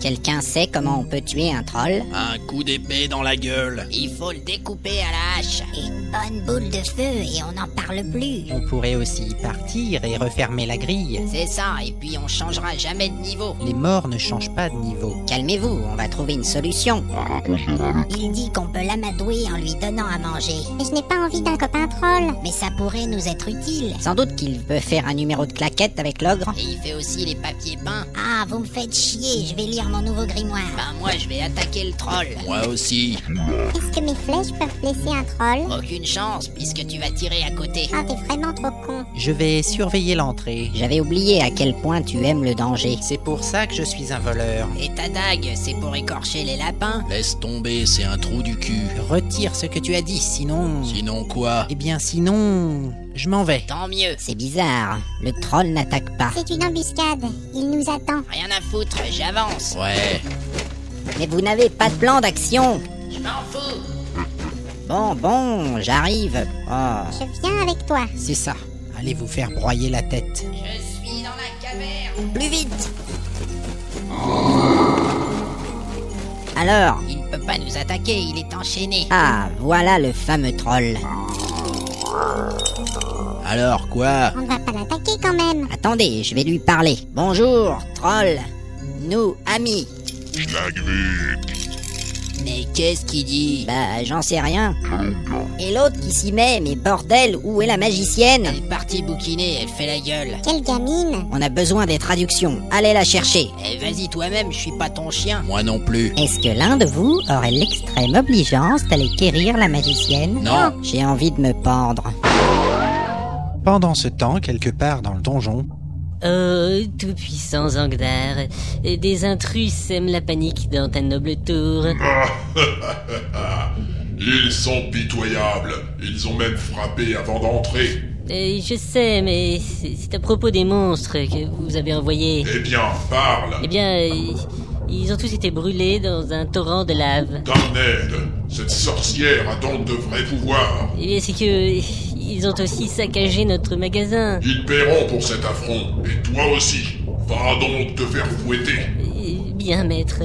Quelqu'un sait comment on peut tuer un troll? Un coup d'épée dans la gueule. Il faut le découper à la hache. Une bonne boule de feu et on n'en parle plus. On pourrait aussi partir et refermer la grille. C'est ça, et puis on changera jamais de niveau. Les morts ne changent pas de niveau. Calmez-vous, on va trouver une solution. Il dit qu'on peut l'amadouer en lui donnant à manger. Mais je n'ai pas envie d'un copain troll. Mais ça pourrait nous être utile. Sans doute qu'il peut faire un numéro de claquette avec l'ogre. Et il fait aussi les papiers peints. Ah, vous me faites chier, je vais lire mon nouveau grimoire. Ben moi, je vais attaquer le troll. Moi aussi. Est-ce que mes flèches peuvent blesser un troll? Aucune chance, puisque tu vas tirer à côté. Ah, t'es vraiment trop con. Je vais surveiller l'entrée. J'avais oublié à quel point tu aimes le danger. C'est pour ça que je suis un voleur. Et ta dague, c'est pour écorcher les lapins? Laisse tomber, c'est un trou du cul. Retire ce que tu as dit, sinon... Sinon quoi? Eh bien sinon... Je m'en vais. Tant mieux. C'est bizarre, le troll n'attaque pas. C'est une embuscade. Il nous attend. Rien à foutre, j'avance. Ouais. Mais vous n'avez pas de plan d'action. Je m'en fous. Bon, j'arrive. Oh, Je viens avec toi. C'est ça. Allez vous faire broyer la tête. je suis dans la caverne. Plus vite. Alors, il ne peut pas nous attaquer, il est enchaîné. Ah, voilà le fameux troll. Alors quoi? On ne va pas l'attaquer quand même. Attendez, je vais lui parler. Bonjour, troll. Nous, amis. Mais qu'est-ce qu'il dit? Bah, j'en sais rien. Et l'autre qui s'y met, mais bordel, où est la magicienne? Elle est partie bouquiner, elle fait la gueule. Quelle gamine. On a besoin des traductions, allez la chercher. Eh, vas-y toi-même, je suis pas ton chien. Moi non plus. Est-ce que l'un de vous aurait l'extrême obligeance d'aller quérir la magicienne? Non. J'ai envie de me pendre. Pendant ce temps, quelque part dans le donjon, Oh, tout-puissant Zangdar, des intrus sèment la panique dans ta noble tour. Ils sont pitoyables. Ils ont même frappé avant d'entrer. Je sais, mais c'est à propos des monstres que vous avez envoyés. Eh bien, parle. Eh bien, ils ont tous été brûlés dans un torrent de lave. Darned, cette sorcière a donc de vrais pouvoirs. Eh bien, c'est que ils ont aussi saccagé notre magasin. Ils paieront pour cet affront. Et toi aussi. Va donc te faire fouetter. Bien, maître.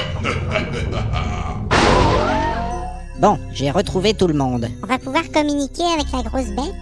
Bon, j'ai retrouvé tout le monde. On va pouvoir communiquer avec la grosse bête.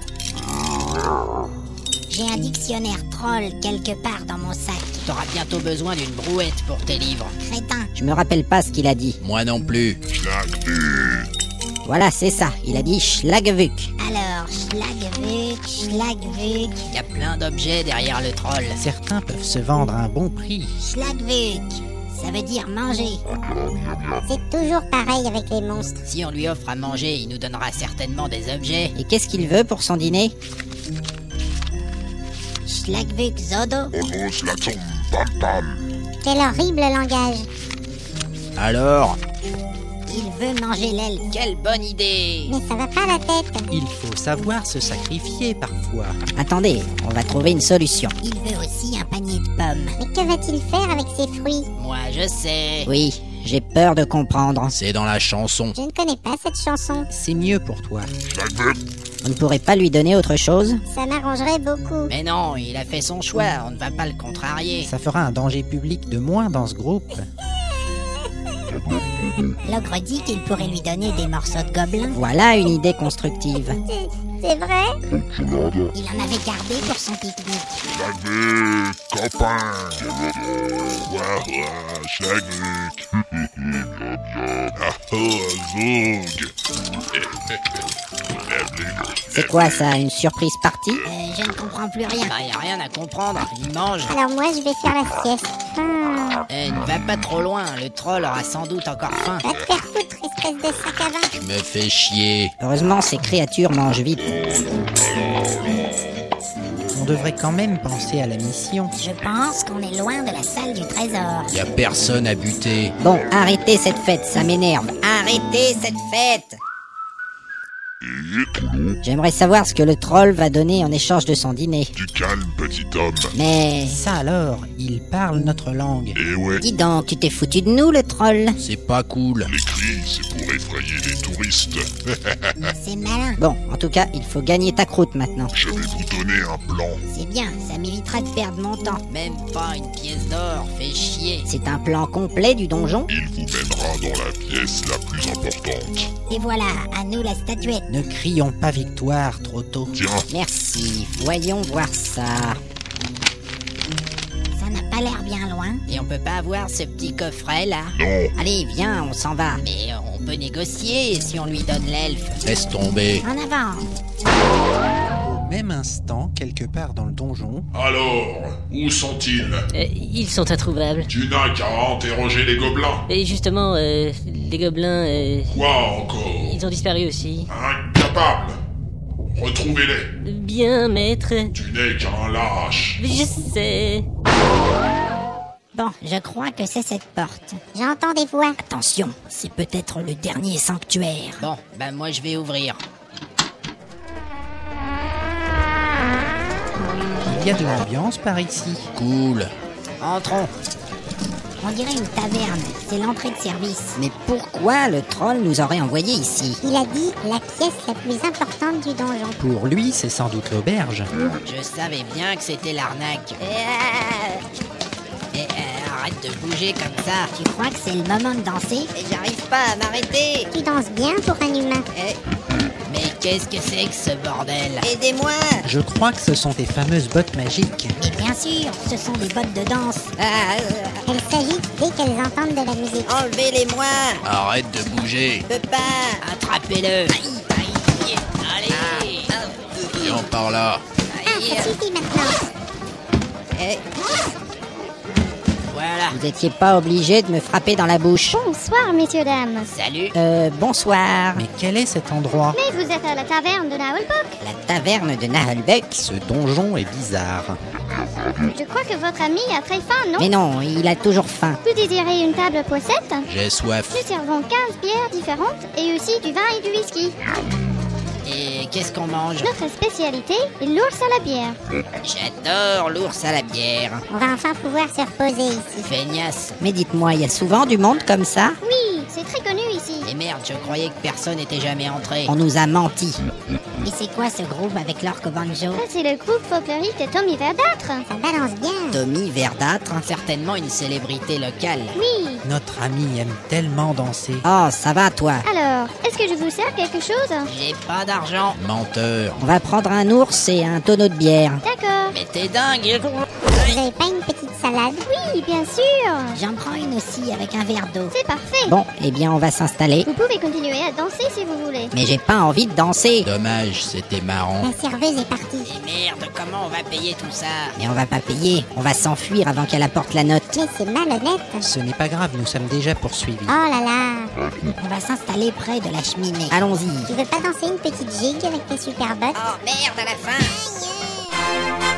J'ai un dictionnaire troll quelque part dans mon sac. T'auras bientôt besoin d'une brouette pour tes livres. Crétin. Je me rappelle pas ce qu'il a dit. Moi non plus. Voilà, c'est ça. Il a dit Schlagvuk. Alors, Schlagvuk. Il y a plein d'objets derrière le troll. certains peuvent se vendre à un bon prix. Schlagvuk. Ça veut dire manger. C'est toujours pareil avec les monstres. Si on lui offre à manger, il nous donnera certainement des objets. Et qu'est-ce qu'il veut pour son dîner? Schlagvuk Zodo. Quel horrible langage. Alors? Il veut manger l'aile. Quelle bonne idée! Mais ça va pas la tête. Il faut savoir se sacrifier parfois. Attendez, on va trouver une solution. Il veut aussi un panier de pommes. Mais que va-t-il faire avec ces fruits? Moi, je sais. Oui, j'ai peur de comprendre. C'est dans la chanson. Je ne connais pas cette chanson. C'est mieux pour toi. On ne pourrait pas lui donner autre chose? Ça m'arrangerait beaucoup. Mais non, il a fait son choix, on ne va pas le contrarier. Ça fera un danger public de moins dans ce groupe. L'ogre dit qu'il pourrait lui donner des morceaux de gobelin. Voilà une idée constructive. C'est vrai? Il en avait gardé pour son pique-nique. C'est quoi ça, une surprise partie? Je ne comprends plus rien. Bah, y a rien à comprendre, il mange. Alors moi, je vais faire la sieste. Ne va pas trop loin, le troll aura sans doute encore faim. Va te faire foutre, espèce de sac à vin. Tu me fais chier. Heureusement, ces créatures mangent vite. On devrait quand même penser à la mission. Je pense qu'on est loin de la salle du trésor. Y a personne à buter. Bon, arrêtez cette fête, ça m'énerve. Arrêtez cette fête! Et Toulon, J'aimerais savoir ce que le troll va donner en échange de son dîner. du calme, petit homme. Mais... Ça alors, il parle notre langue. Eh ouais, Dis donc, tu t'es foutu de nous, le troll? C'est pas cool. les cris, c'est pour effrayer les touristes. C'est malin. Bon, en tout cas, il faut gagner ta croûte maintenant. Je vais vous donner un plan. C'est bien, ça m'évitera de perdre mon temps. Même pas une pièce d'or, fais chier. C'est un plan complet du donjon? Il vous mènera dans la pièce la plus importante. Et voilà, à nous la statuette. Ne crions pas victoire trop tôt. Tiens, Merci, voyons voir ça. Ça n'a pas l'air bien loin. Et on peut pas avoir ce petit coffret là? non, Allez, viens, on s'en va. Mais on peut négocier si on lui donne l'elfe. Laisse tomber. En avant. Au même instant, quelque part dans le donjon, alors, où sont-ils? Ils sont introuvables. Tu n'as qu'à interroger les gobelins. Et justement, les gobelins, Quoi encore? ils ont disparu aussi. Incapable. Retrouvez-les. Bien, maître. Tu n'es qu'un lâche. Je sais. Bon, je crois que c'est cette porte. J'entends des voix. Attention, c'est peut-être le dernier sanctuaire. Bon, ben moi je vais ouvrir. il y a de l'ambiance par ici. Cool. Entrons. On dirait une taverne. C'est l'entrée de service. Mais pourquoi le troll nous aurait envoyés ici? Il a dit la pièce la plus importante du donjon. Pour lui, c'est sans doute l'auberge. Je savais bien que c'était l'arnaque. Arrête de bouger comme ça. Tu crois que c'est le moment de danser? Et j'arrive pas à m'arrêter. Tu danses bien pour un humain. Mais qu'est-ce que c'est que ce bordel? Aidez-moi! Je crois que ce sont tes fameuses bottes magiques. Mais bien sûr, ce sont des bottes de danse. Ah, Elles s'agitent dès qu'elles entendent de la musique. enlevez-les-moi! Arrête de bouger. Je peux pas! Attrapez-le! Allez! Viens par là. Ah, ça suffit maintenant. Voilà. Vous étiez pas obligé de me frapper dans la bouche. Bonsoir, messieurs, dames. Salut. Bonsoir. Mais quel est cet endroit? Mais vous êtes à la taverne de Naulbok. La taverne de Nahelbeck? Ce donjon est bizarre. Je crois que votre ami a très faim, non? Mais non, il a toujours faim. Vous désirez une table poissette? J'ai soif. Nous servons 15 bières différentes et aussi du vin et du whisky. Et qu'est-ce qu'on mange? Notre spécialité est l'ours à la bière. J'adore l'ours à la bière. On va enfin pouvoir se reposer ici. Feignasse. Mais dites-moi, il y a souvent du monde comme ça? Oui, c'est très connu ici. Et merde, je croyais que personne n'était jamais entré. On nous a menti. Et c'est quoi ce groupe avec l'orque au banjo? Ça, c'est le groupe folklorique de Tommy Verdâtre. Ça balance bien. Tommy Verdâtre, certainement une célébrité locale. Oui. Notre ami aime tellement danser. Oh, ça va toi? Alors, est-ce que je vous sers quelque chose? J'ai pas d'argent. Menteur. On va prendre un ours et un tonneau de bière. D'accord. Mais t'es dingue! Vous avez pas une petite salade? Oui, bien sûr. J'en prends une aussi avec un verre d'eau. C'est parfait. Bon, eh bien on va s'installer. Vous pouvez continuer à danser si vous voulez. Mais j'ai pas envie de danser. Dommage, c'était marrant. La serveuse est partie. Et merde, comment on va payer tout ça? Mais on va pas payer, on va s'enfuir avant qu'elle apporte la note. Mais c'est malhonnête. Ce n'est pas grave, nous sommes déjà poursuivis. Oh là là. On va s'installer près de la cheminée. Allons-y. Tu veux pas danser une petite gigue avec tes super bottes? Oh merde, à la fin!